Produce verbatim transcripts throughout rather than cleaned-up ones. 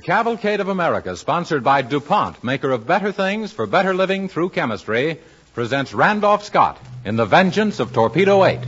Cavalcade of America, sponsored by DuPont, maker of better things for better living through chemistry, presents Randolph Scott in The Vengeance of Torpedo eight.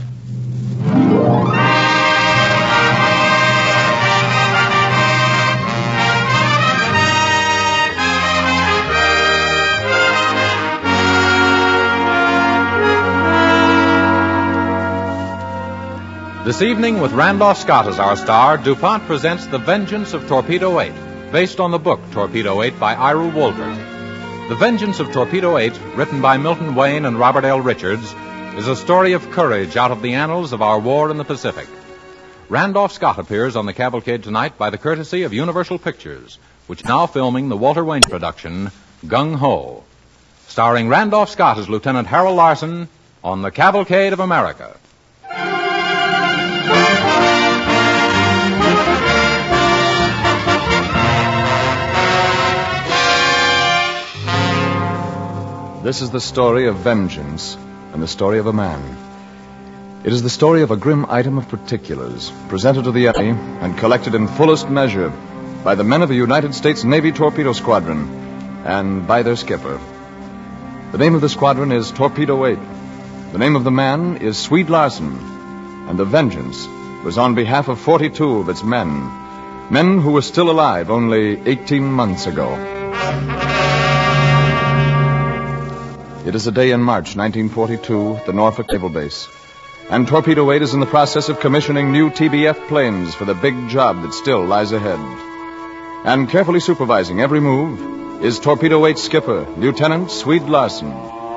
This evening, with Randolph Scott as our star, DuPont presents The Vengeance of Torpedo eight, based on the book Torpedo eight by Ira Wolters. The Vengeance of Torpedo eight, written by Milton Wayne and Robert L. Richards, is a story of courage out of the annals of our war in the Pacific. Randolph Scott appears on the Cavalcade tonight by the courtesy of Universal Pictures, which now filming the Walter Wayne production, Gung Ho. Starring Randolph Scott as Lieutenant Harold Larson on the Cavalcade of America. This is the story of vengeance and the story of a man. It is the story of a grim item of particulars presented to the enemy and collected in fullest measure by the men of the United States Navy Torpedo Squadron and by their skipper. The name of the squadron is Torpedo eight. The name of the man is Swede Larson. And the vengeance was on behalf of forty-two of its men, men who were still alive only eighteen months ago. It is a day in March nineteen forty-two at the Norfolk Naval Base, and Torpedo eight is in the process of commissioning new T B F planes for the big job that still lies ahead. And carefully supervising every move is Torpedo eight's skipper, Lieutenant Swede Larson.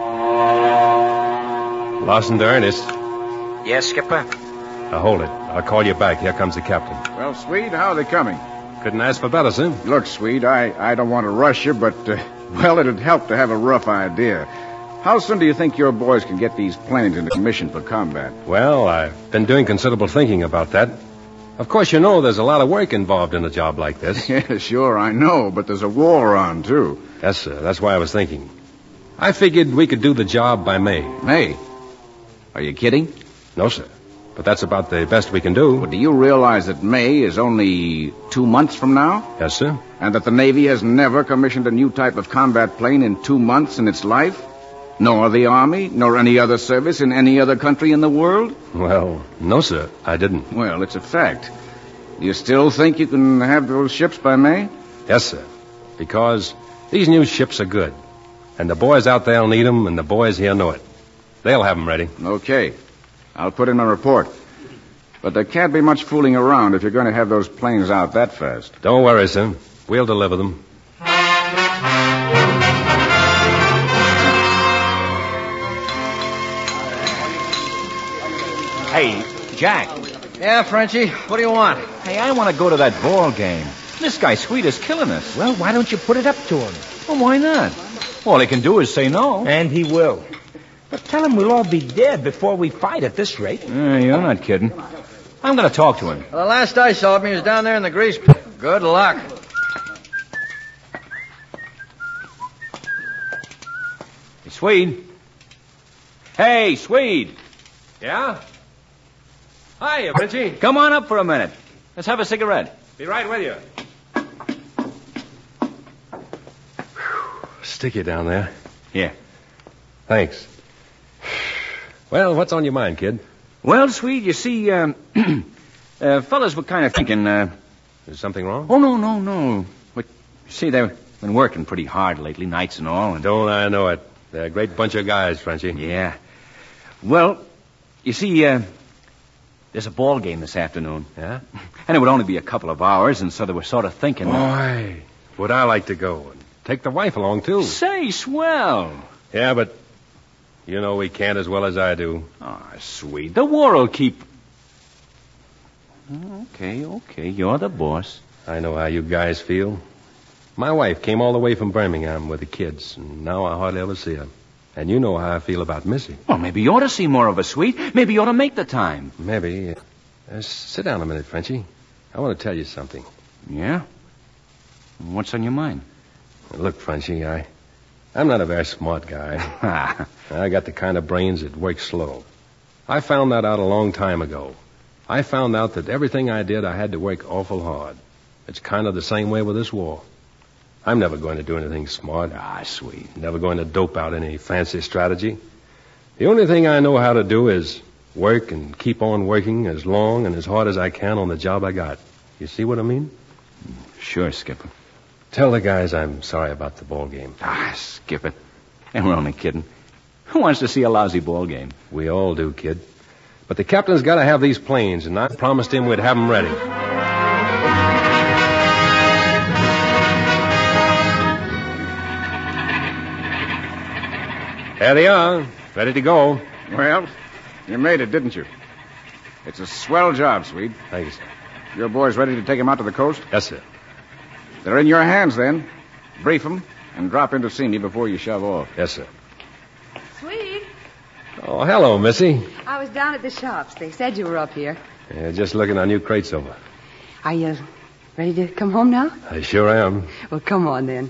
Larson to Ernest. Yes, Skipper? Now hold it. I'll call you back. Here comes the captain. Well, Swede, how are they coming? Couldn't ask for better, sir. Look, Swede, I, I don't want to rush you, but, uh, well, it'd help to have a rough idea. How soon do you think your boys can get these planes into commission for combat? Well, I've been doing considerable thinking about that. Of course, you know there's a lot of work involved in a job like this. Yeah, sure, I know, but there's a war on, too. Yes, sir. That's why I was thinking. I figured we could do the job by May. May? Are you kidding? No, sir. But that's about the best we can do. But do you realize that May is only two months from now? Yes, sir. And that the Navy has never commissioned a new type of combat plane in two months in its life? Nor the Army, nor any other service in any other country in the world? Well, no, sir. I didn't. Well, it's a fact. Do you still think you can have those ships by May? Yes, sir. Because these new ships are good. And the boys out there will need them, and the boys here know it. They'll have them ready. Okay. I'll put in my report. But there can't be much fooling around if you're going to have those planes out that fast. Don't worry, sir. We'll deliver them. Hey, Jack. Yeah, Frenchie, what do you want? Hey, I want to go to that ball game. This guy Swede is killing us. Well, why don't you put it up to him? Well, why not? All he can do is say no. And he will. But tell him we'll all be dead before we fight at this rate. Uh, you're not kidding. I'm going to talk to him. Well, the last I saw of him, he was down there in the grease pit. Good luck. Hey, Swede. Hey, Swede. Yeah? Hiya, Frenchie. Come on up for a minute. Let's have a cigarette. Be right with you. Whew. Sticky down there. Here. Thanks. Well, what's on your mind, kid? Well, Swede, you see, um, uh, fellas were kind of thinking, uh... Is something wrong? Oh, no, no, no. But, you see, they've been working pretty hard lately, nights and all, and... Don't I know it. They're a great bunch of guys, Frenchie. Yeah. Well, you see, uh... there's a ball game this afternoon. Yeah? And it would only be a couple of hours, and so they were sort of thinking... Boy, would I like to go and take the wife along, too. Say, swell. Yeah, but you know we can't as well as I do. Ah, oh, sweet. The war will keep... Okay, okay, you're the boss. I know how you guys feel. My wife came all the way from Birmingham with the kids, and now I hardly ever see her. And you know how I feel about Missy. Well, maybe you ought to see more of her, Sweet. Maybe you ought to make the time. Maybe. Uh, sit down a minute, Frenchie. I want to tell you something. Yeah? What's on your mind? Look, Frenchie, I... I'm not a very smart guy. I got the kind of brains that work slow. I found that out a long time ago. I found out that everything I did, I had to work awful hard. It's kind of the same way with this war. I'm never going to do anything smart. Ah, Swede. Never going to dope out any fancy strategy. The only thing I know how to do is work and keep on working as long and as hard as I can on the job I got. You see what I mean? Sure, Skipper. Tell the guys I'm sorry about the ball game. Ah, skip it. And we're only kidding. Who wants to see a lousy ball game? We all do, kid. But the captain's got to have these planes, and I promised him we'd have them ready. There they are, ready to go. Well, you made it, didn't you? It's a swell job, Swede. Thank you, sir. Your boys ready to take him out to the coast? Yes, sir. They're in your hands, then. Brief them and drop in to see me before you shove off. Yes, sir. Swede, Oh, hello, Missy. I was down at the shops. They said you were up here. Yeah, just looking our new crates over. Are you ready to come home now? I sure am. Well, come on, then.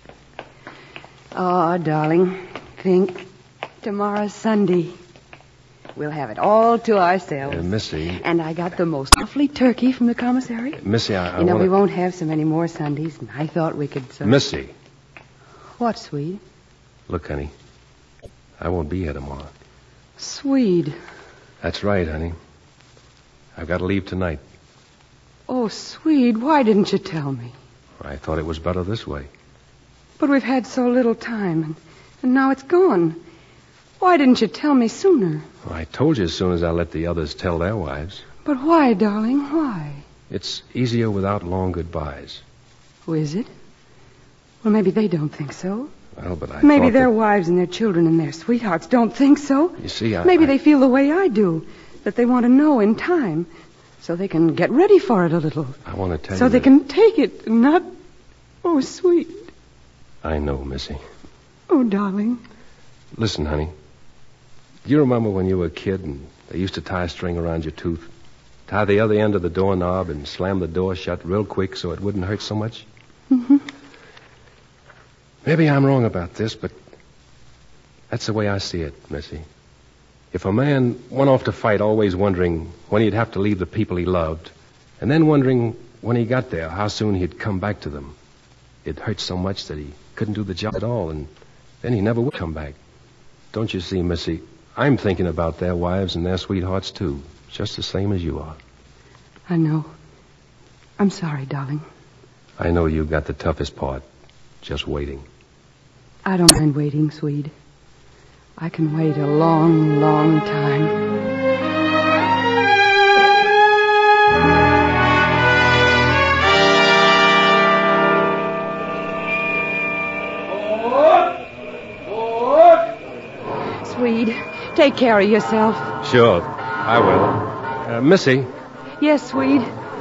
Oh, darling, think tomorrow's Sunday. We'll have it all to ourselves. Uh, Missy. And I got the most lovely turkey from the commissary. Missy, I, I You know, wanna... we won't have so many more Sundays, and I thought we could... So... Missy. What, Swede? Look, honey. I won't be here tomorrow. Swede. That's right, honey. I've got to leave tonight. Oh, Swede, why didn't you tell me? I thought it was better this way. But we've had so little time, and, and now it's gone. Why didn't you tell me sooner? Well, I told you as soon as I let the others tell their wives. But why, darling, why? It's easier without long goodbyes. Oh, is it? Well, maybe they don't think so. Well, but I Maybe thought their that... wives and their children and their sweethearts don't think so. You see, I... Maybe I... they feel the way I do, that they want to know in time, so they can get ready for it a little. I want to tell so you they that... can take it and not... Oh, sweet. I know, Missy. Oh, darling. Listen, honey. Do you remember when you were a kid and they used to tie a string around your tooth? Tie the other end of the doorknob and slam the door shut real quick so it wouldn't hurt so much? Mm-hmm. Maybe I'm wrong about this, but that's the way I see it, Missy. If a man went off to fight always wondering when he'd have to leave the people he loved, and then wondering when he got there how soon he'd come back to them, it hurt so much that he couldn't do the job at all, and then he never would come back. Don't you see, Missy, I'm thinking about their wives and their sweethearts, too, just the same as you are. I know. I'm sorry, darling. I know you got the toughest part, just waiting. I don't mind waiting, Swede. I can wait a long, long time. Swede, take care of yourself. Sure, I will. Uh, Missy. Yes, Swede.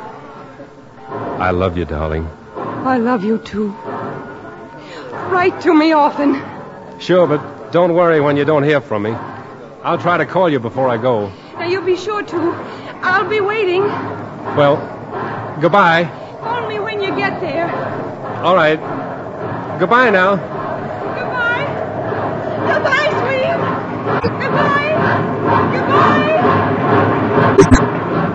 I love you, darling. I love you, too. Write to me often. Sure, but don't worry when you don't hear from me. I'll try to call you before I go. Now, you'll be sure to. I'll be waiting. Well, goodbye. Phone me when you get there. All right. Goodbye now. Goodbye. Goodbye, Swede. Goodbye. Goodbye.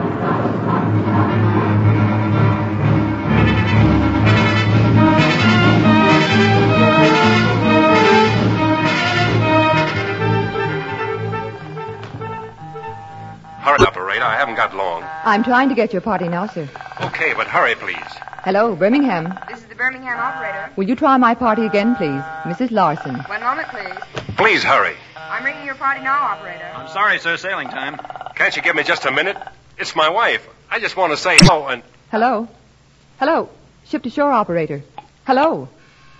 Hurry, operator. I haven't got long. I'm trying to get your party now, sir. Okay, but hurry, please. Hello, Birmingham. This is the Birmingham operator. Will you try my party again, please? Missus Larson. One moment, please. Please hurry. I'm ringing your party now, operator. I'm sorry, sir. Sailing time. Can't you give me just a minute? It's my wife. I just want to say hello and... Hello? Hello? Ship to shore operator. Hello?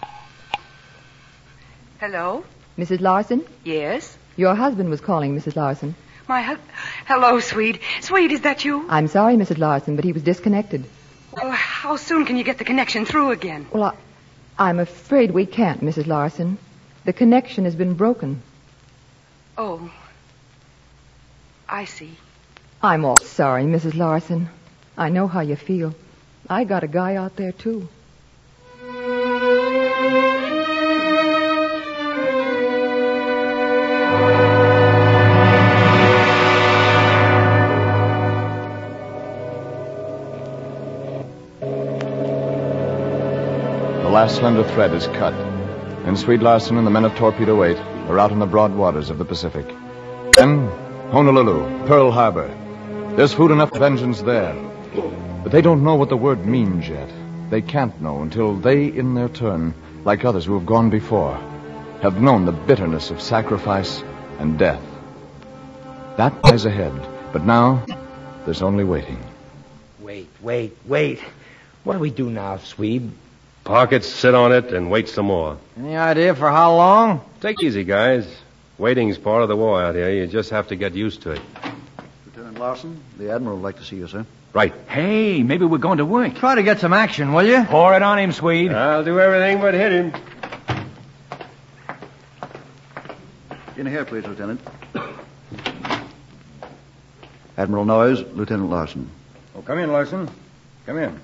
Hello? Missus Larson? Yes? Your husband was calling, Missus Larson. My hus... Hello, Swede. Swede, is that you? I'm sorry, Missus Larson, but he was disconnected. Well, how soon can you get the connection through again? Well, I, I'm afraid we can't, Missus Larson. The connection has been broken. Oh. I see. I'm all sorry, Missus Larson. I know how you feel. I got a guy out there, too. The last slender thread is cut, and Swede Larson and the men of Torpedo eight are out in the broad waters of the Pacific. Then, Honolulu, Pearl Harbor. There's food enough for vengeance there. But they don't know what the word means yet. They can't know until they, in their turn, like others who have gone before, have known the bitterness of sacrifice and death. That lies ahead, but now there's only waiting. Wait, wait, wait. What do we do now, Swede? Park it, sit on it, and wait some more. Any idea for how long? Take it easy, guys. Waiting's part of the war out here. You just have to get used to it. Lieutenant Larson, the Admiral would like to see you, sir. Right. Hey, maybe we're going to work. Try to get some action, will you? Pour it on him, Swede. I'll do everything but hit him. In here, please, Lieutenant. Admiral Noyes, Lieutenant Larson. Oh, come in, Larson. Come in.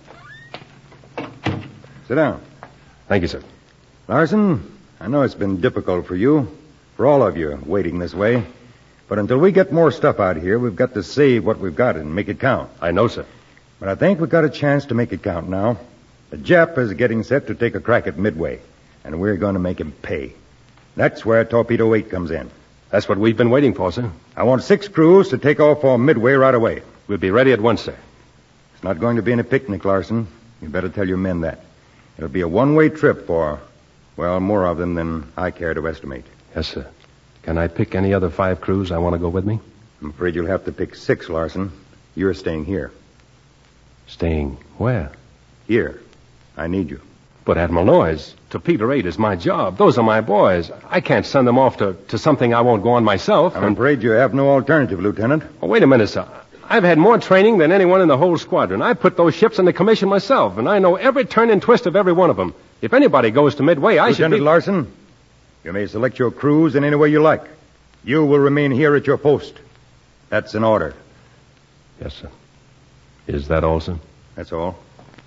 Sit down. Thank you, sir. Larson, I know it's been difficult for you, for all of you, waiting this way. But until we get more stuff out here, we've got to save what we've got and make it count. I know, sir. But I think we've got a chance to make it count now. The Jap is getting set to take a crack at Midway, and we're going to make him pay. That's where Torpedo eight comes in. That's what we've been waiting for, sir. I want six crews to take off for Midway right away. We'll be ready at once, sir. It's not going to be any picnic, Larson. You better tell your men that. It'll be a one-way trip for, well, more of them than I care to estimate. Yes, sir. Can I pick any other five crews I want to go with me? I'm afraid you'll have to pick six, Larson. You're staying here. Staying where? Here. I need you. But, Admiral Noyes, Torpedo eight is my job. Those are my boys. I can't send them off to, to something I won't go on myself. I'm and... afraid you have no alternative, Lieutenant. Oh, wait a minute, sir. I've had more training than anyone in the whole squadron. I put those ships into commission myself, and I know every turn and twist of every one of them. If anybody goes to Midway, I Lieutenant should be... Larson, you may select your crews in any way you like. You will remain here at your post. That's an order. Yes, sir. Is that all, sir? That's all.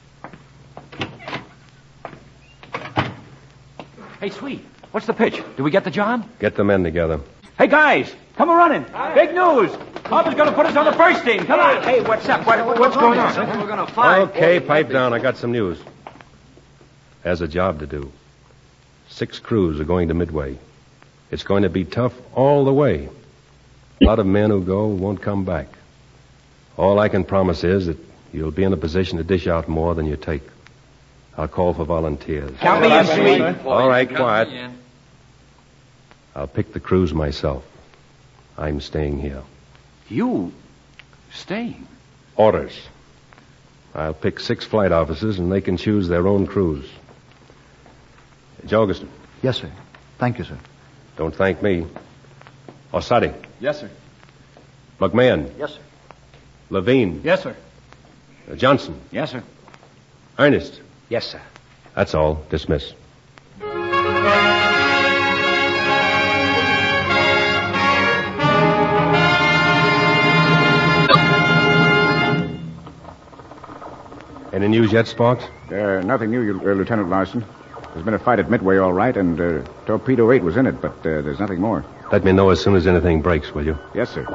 Hey, Sweet, what's the pitch? Do we get the job? Get the men together. Hey, guys, come a running. Big news. Harper's going to put us on the first team. Come on. Hey, what's up? What, what's going on? We're going to fight. Okay, pipe down. I got some news. Has a job to do. Six crews are going to Midway. It's going to be tough all the way. A lot of men who go won't come back. All I can promise is that you'll be in a position to dish out more than you take. I'll call for volunteers. Count me in, Sweet. All right, quiet. I'll pick the crews myself. I'm staying here. You staying? Orders. I'll pick six flight officers, and they can choose their own crews. Jorgensen. Yes, sir. Thank you, sir. Don't thank me. Ossadi. Yes, sir. McMahon. Yes, sir. Levine. Yes, sir. Uh, Johnson. Yes, sir. Ernest. Yes, sir. That's all. Dismiss. Any news yet, Sparks? Uh, nothing new, uh, Lieutenant Larson. There's been a fight at Midway, all right, and uh, Torpedo eight was in it, but uh, there's nothing more. Let me know as soon as anything breaks, will you? Yes, sir.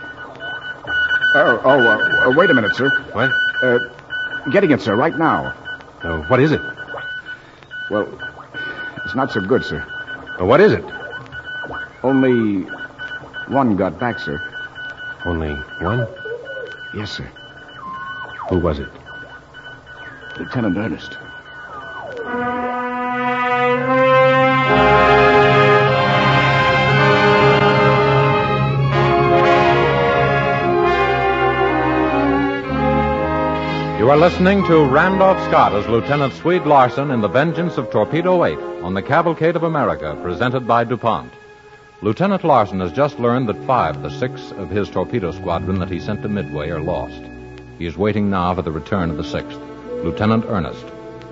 Oh, oh, uh, uh, wait a minute, sir. What? Uh, getting it, sir, right now. Uh, what is it? Well, it's not so good, sir. Uh, what is it? Only one got back, sir. Only one? Yes, sir. Who was it? Lieutenant Ernest. You are listening to Randolph Scott as Lieutenant Swede Larson in The Vengeance of Torpedo eight on the Cavalcade of America, presented by DuPont. Lieutenant Larson has just learned that five of the six of his torpedo squadron that he sent to Midway are lost. He is waiting now for the return of the sixth, Lieutenant Ernest.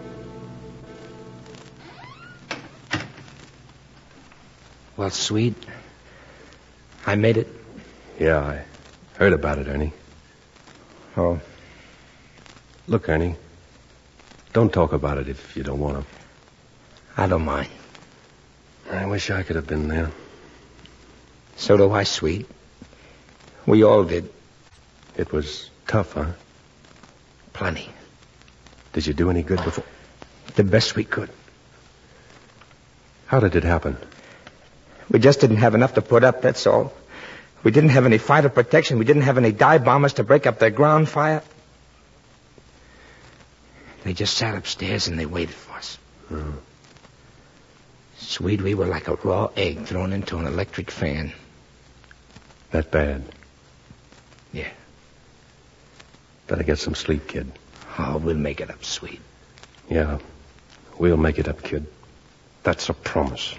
Well, Swede, I made it. Yeah, I heard about it, Ernie. Oh. Look, Ernie, don't talk about it if you don't want to. I don't mind. I wish I could have been there. So do I, Swede. We all did. It was tough, huh? Plenty. Did you do any good before? The best we could. How did it happen? We just didn't have enough to put up, that's all. We didn't have any fighter protection. We didn't have any dive bombers to break up their ground fire. They just sat upstairs and they waited for us. Hmm. Swede, we were like a raw egg thrown into an electric fan. That bad? Yeah. Better get some sleep, kid. Oh, we'll make it up, Swede. Yeah, we'll make it up, kid. That's a promise.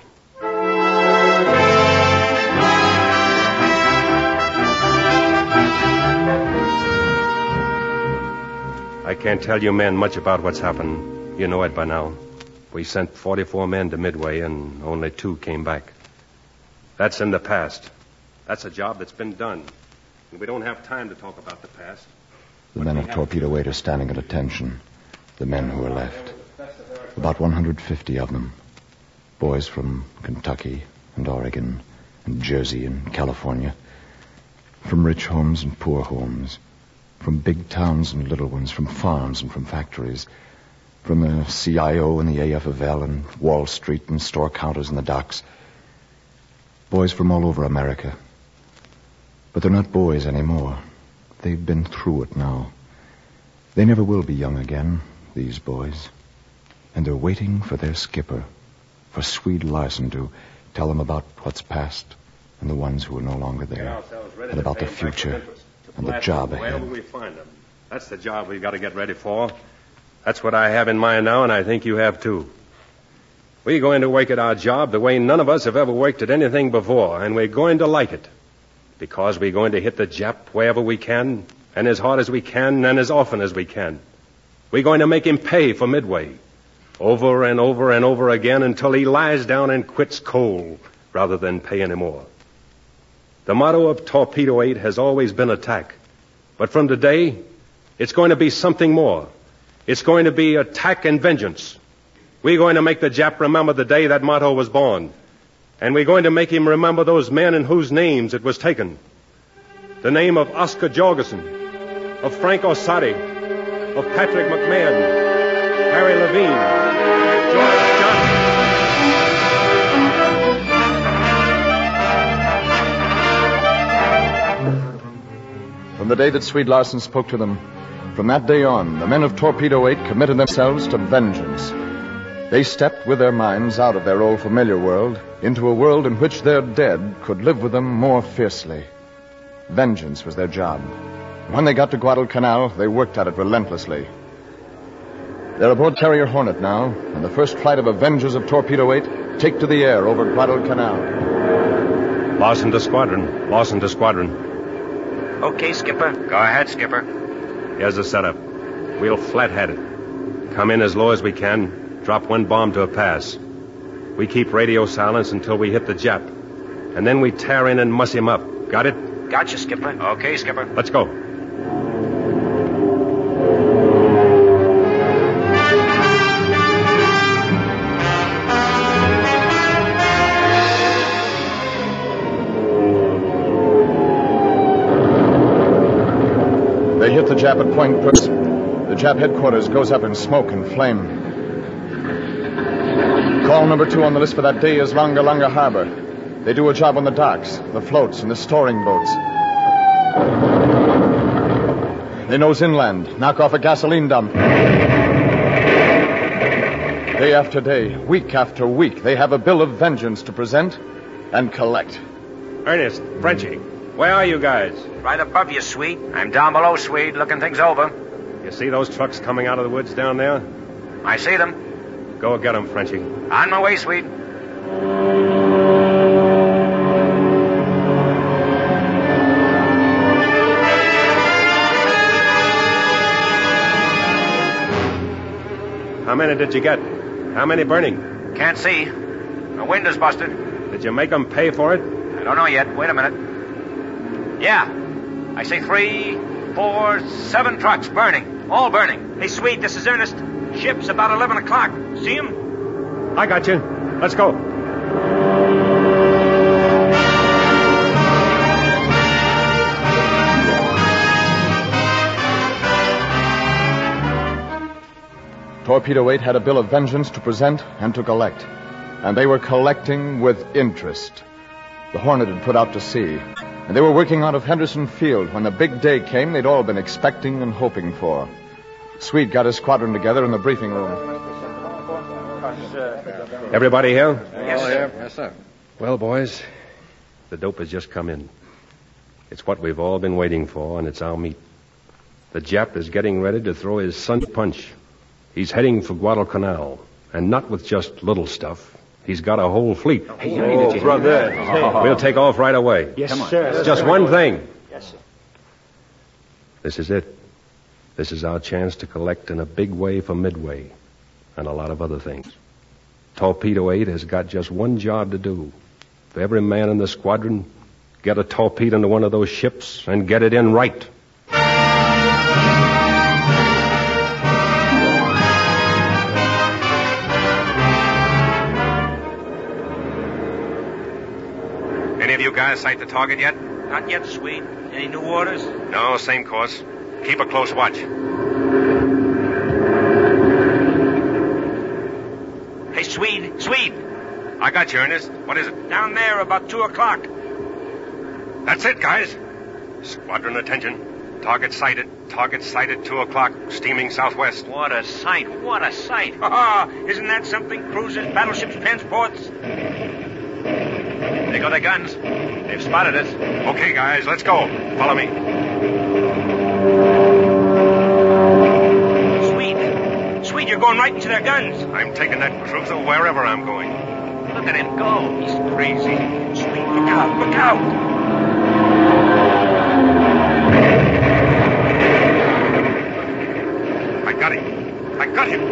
I can't tell you men much about what's happened. You know it by now. We sent forty-four men to Midway, and only two came back. That's in the past. That's a job that's been done. And we don't have time to talk about the past. The men of Torpedo eight are standing at attention. The men who are left. About one hundred fifty of them. Boys from Kentucky and Oregon and Jersey and California. From rich homes and poor homes. From big towns and little ones. From farms and from factories. From the C I O and the A F of L and Wall Street and store counters and the docks. Boys from all over America. But they're not boys anymore. They've been through it now. They never will be young again, these boys. And they're waiting for their skipper, for Swede Larson to tell them about what's past and the ones who are no longer there, and about the future and the job ahead. Wherever we find them. That's the job we've got to get ready for. That's what I have in mind now, and I think you have too. We're going to work at our job the way none of us have ever worked at anything before, and we're going to like it. Because we're going to hit the Jap wherever we can, and as hard as we can, and as often as we can. We're going to make him pay for Midway, over and over and over again until he lies down and quits cold, rather than pay any more. The motto of Torpedo eight has always been attack. But from today, it's going to be something more. It's going to be attack and vengeance. We're going to make the Jap remember the day that motto was born. And we're going to make him remember those men in whose names it was taken. The name of Oscar Jorgensen, of Frank Orsatti, of Patrick McMahon, Harry Levine, George Johnson. From the day that Swede Larson spoke to them, from that day on, the men of Torpedo eight committed themselves to vengeance. They stepped with their minds out of their old familiar world into a world in which their dead could live with them more fiercely. Vengeance was their job. When they got to Guadalcanal, they worked at it relentlessly. They're aboard Carrier Hornet now, and the first flight of Avengers of Torpedo eight take to the air over Guadalcanal. Larson to squadron. Larson to squadron. Okay, Skipper. Go ahead, Skipper. Here's the setup. We'll flat-head it. Come in as low as we can. Drop one bomb to a pass. We keep radio silence until we hit the Jap. And then we tear in and muss him up. Got it? Gotcha, Skipper. Okay, Skipper. Let's go. They hit the Jap at Point Cruz. The Jap headquarters goes up in smoke and flame. Call number two on the list for that day is Longa Longa Harbor. They do a job on the docks, the floats, and the storing boats. They nose inland, knock off a gasoline dump. Day after day, week after week, they have a bill of vengeance to present and collect. Ernest, Frenchie, where are you guys? Right above you, Swede. I'm down below, Swede, looking things over. You see those trucks coming out of the woods down there? I see them. Go get them, Frenchie. On my way, Swede. How many did you get? How many burning? Can't see. The window's busted. Did you make them pay for it? I don't know yet. Wait a minute. Yeah. I see three, four, seven trucks burning. All burning. Hey, Swede, this is Ernest. Ship's about eleven o'clock. See him? I got you. Let's go. Torpedo eight had a bill of vengeance to present and to collect. And they were collecting with interest. The Hornet had put out to sea, and they were working out of Henderson Field when the big day came they'd all been expecting and hoping for. Swede got his squadron together in the briefing room. Everybody here? Yes, sir. Yes, sir. Well, boys, the dope has just come in. It's what we've all been waiting for, and it's our meat. The Jap is getting ready to throw his Sunday punch. He's heading for Guadalcanal, and not with just little stuff. He's got a whole fleet. Hey, oh, brother. We'll take off right away. Yes, sir. It's just one thing. Yes, sir. This is it. This is our chance to collect in a big way for Midway and a lot of other things. Torpedo eight has got just one job to do. For every man in the squadron, get a torpedo into one of those ships and get it in right. Any of you guys sight the target yet? Not yet, Swede. Any new orders? No, same course. Keep a close watch. Hey, Swede, Swede. I got you, Ernest. What is it? Down there, about two o'clock. That's it, guys. Squadron attention. Target sighted. Target sighted, two o'clock, steaming southwest. What a sight, what a sight. Ha Isn't that something? Cruisers, battleships, transports. They got their guns. They've spotted us. Okay, guys, let's go. Follow me. Swede. Swede, you're going right into their guns. I'm taking that cruiser wherever I'm going. Look at him go. He's crazy. Swede, look out, look out. I got him. I got him.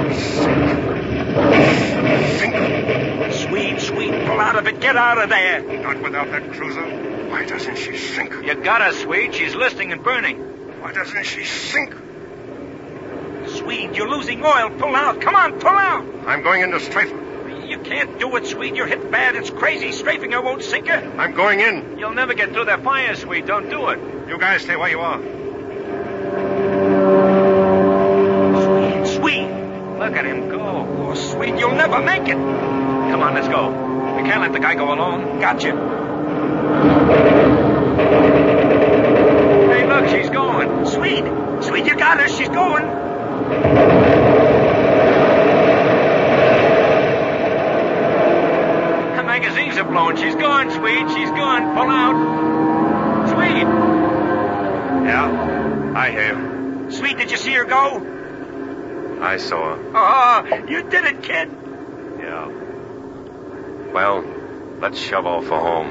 Sink. Swede, Swede, pull out of it. Get out of there. Not without that cruiser. Why doesn't she sink? You got her, Swede. She's listing and burning. Why doesn't she sink? Swede, you're losing oil. Pull out. Come on, pull out. I'm going into strafer. You can't do it, Swede. You're hit bad. It's crazy. Strafing her won't sink her. I'm going in. You'll never get through their fire, Swede. Don't do it. You guys stay where you are. Swede, Swede. Look at him go. Oh, Swede, you'll never make it. Come on, let's go. We can't let the guy go alone. Gotcha. Hey, look, she's going. Swede, Swede, you got her. She's going. The magazines are blowing. She's gone, Swede. She's gone. Pull out. Swede. Yeah, I hear you. Swede, did you see her go? I saw her. Oh, you did it, kid. Yeah. Well, let's shove off for home.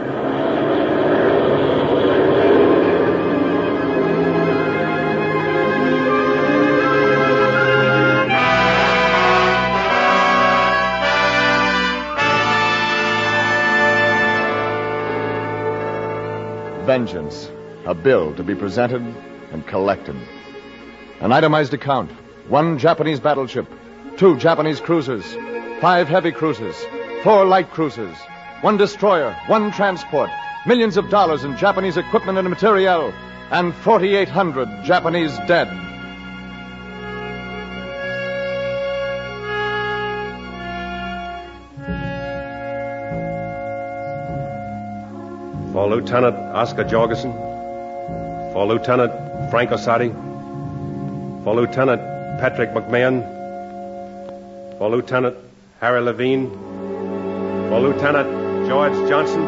Vengeance, a bill to be presented and collected. An itemized account. One Japanese battleship, two Japanese cruisers, five heavy cruisers, four light cruisers, one destroyer, one transport, millions of dollars in Japanese equipment and materiel, and forty-eight hundred Japanese dead. For Lieutenant Oscar Jorgensen, for Lieutenant Frank Ossati, for Lieutenant Patrick McMahon, for Lieutenant Harry Levine, for Lieutenant George Johnson.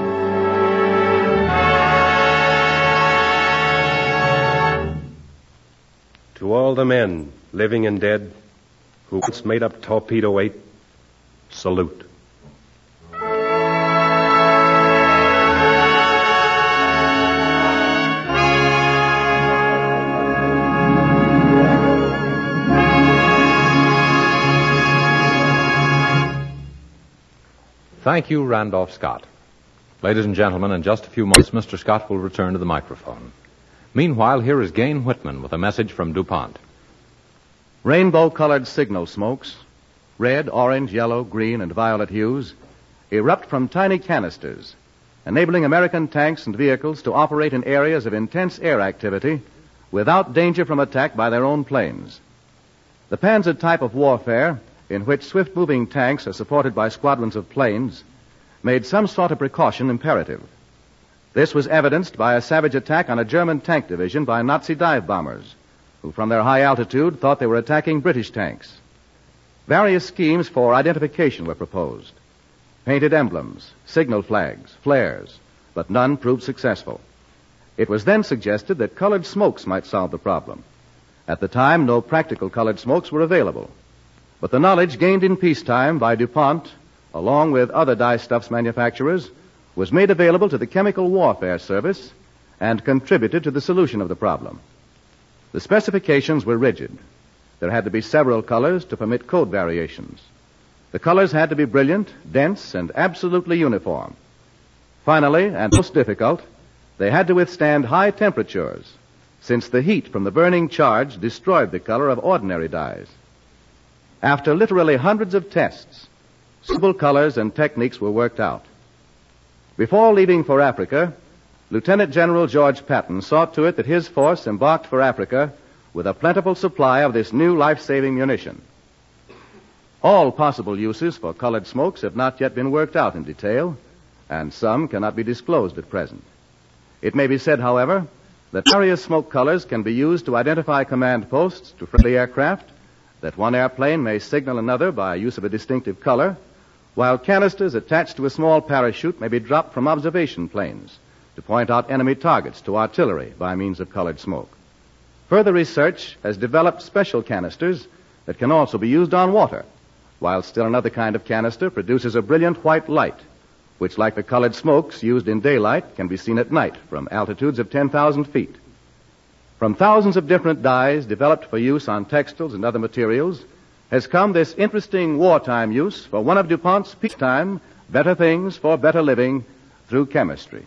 To all the men, living and dead, who once made up Torpedo eight, salute. Thank you, Randolph Scott. Ladies and gentlemen, in just a few months, Mister Scott will return to the microphone. Meanwhile, here is Gain Whitman with a message from DuPont. Rainbow-colored signal smokes, red, orange, yellow, green, and violet hues, erupt from tiny canisters, enabling American tanks and vehicles to operate in areas of intense air activity without danger from attack by their own planes. The panzer type of warfare, in which swift-moving tanks are supported by squadrons of planes, made some sort of precaution imperative. This was evidenced by a savage attack on a German tank division by Nazi dive bombers, who from their high altitude thought they were attacking British tanks. Various schemes for identification were proposed. Painted emblems, signal flags, flares, but none proved successful. It was then suggested that colored smokes might solve the problem. At the time, no practical colored smokes were available. But the knowledge gained in peacetime by DuPont, along with other dyestuffs manufacturers, was made available to the Chemical Warfare Service and contributed to the solution of the problem. The specifications were rigid. There had to be several colors to permit code variations. The colors had to be brilliant, dense, and absolutely uniform. Finally, and most difficult, they had to withstand high temperatures, since the heat from the burning charge destroyed the color of ordinary dyes. After literally hundreds of tests, suitable colors and techniques were worked out. Before leaving for Africa, Lieutenant General George Patton saw to it that his force embarked for Africa with a plentiful supply of this new life-saving munition. All possible uses for colored smokes have not yet been worked out in detail, and some cannot be disclosed at present. It may be said, however, that various smoke colors can be used to identify command posts to friendly aircraft, that one airplane may signal another by use of a distinctive color, while canisters attached to a small parachute may be dropped from observation planes to point out enemy targets to artillery by means of colored smoke. Further research has developed special canisters that can also be used on water, while still another kind of canister produces a brilliant white light, which, like the colored smokes used in daylight, can be seen at night from altitudes of ten thousand feet. From thousands of different dyes developed for use on textiles and other materials has come this interesting wartime use for one of DuPont's peacetime better things for better living through chemistry.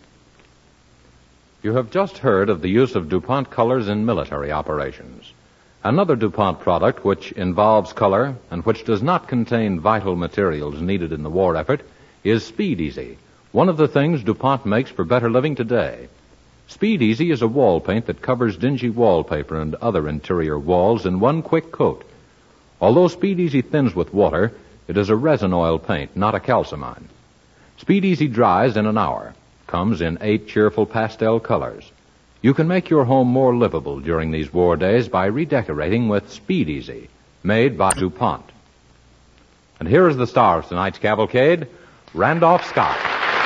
You have just heard of the use of DuPont colors in military operations. Another DuPont product which involves color and which does not contain vital materials needed in the war effort is Speed Easy, one of the things DuPont makes for better living today. Speed Easy is a wall paint that covers dingy wallpaper and other interior walls in one quick coat. Although Speed Easy thins with water, it is a resin oil paint, not a calcimine. Speed Easy dries in an hour, comes in eight cheerful pastel colors. You can make your home more livable during these war days by redecorating with Speed Easy, made by DuPont. And here is the star of tonight's cavalcade, Randolph Scott.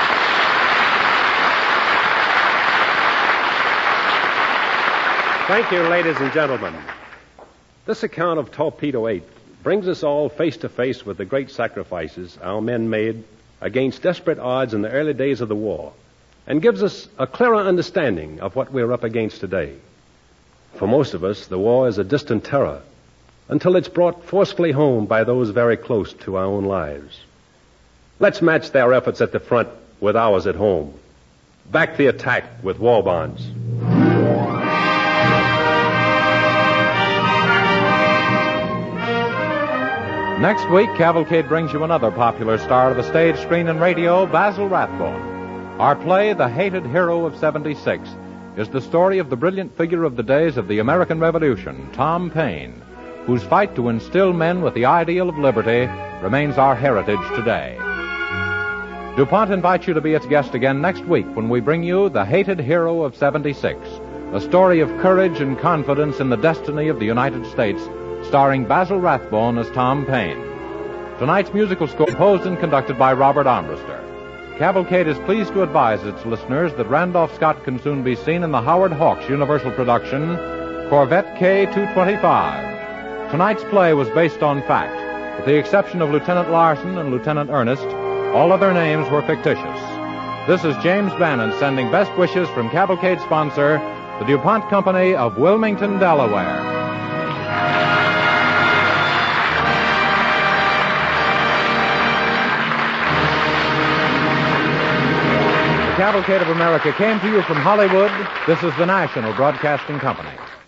Thank you, ladies and gentlemen. This account of Torpedo eight brings us all face to face with the great sacrifices our men made against desperate odds in the early days of the war, and gives us a clearer understanding of what we're up against today. For most of us, the war is a distant terror until it's brought forcefully home by those very close to our own lives. Let's match their efforts at the front with ours at home. Back the attack with war bonds. Next week, Cavalcade brings you another popular star of the stage, screen, and radio, Basil Rathbone. Our play, The Hated Hero of seventy-six, is the story of the brilliant figure of the days of the American Revolution, Tom Paine, whose fight to instill men with the ideal of liberty remains our heritage today. DuPont invites you to be its guest again next week when we bring you The Hated Hero of seventy-six, a story of courage and confidence in the destiny of the United States, starring Basil Rathbone as Tom Paine. Tonight's musical score composed and conducted by Robert Armbruster. Cavalcade is pleased to advise its listeners that Randolph Scott can soon be seen in the Howard Hawks Universal production, Corvette K two twenty-five. Tonight's play was based on fact. With the exception of Lieutenant Larson and Lieutenant Ernest, all other names were fictitious. This is James Bannon sending best wishes from Cavalcade sponsor, the DuPont Company of Wilmington, Delaware. The Cavalcade of America came to you from Hollywood. This is the National Broadcasting Company.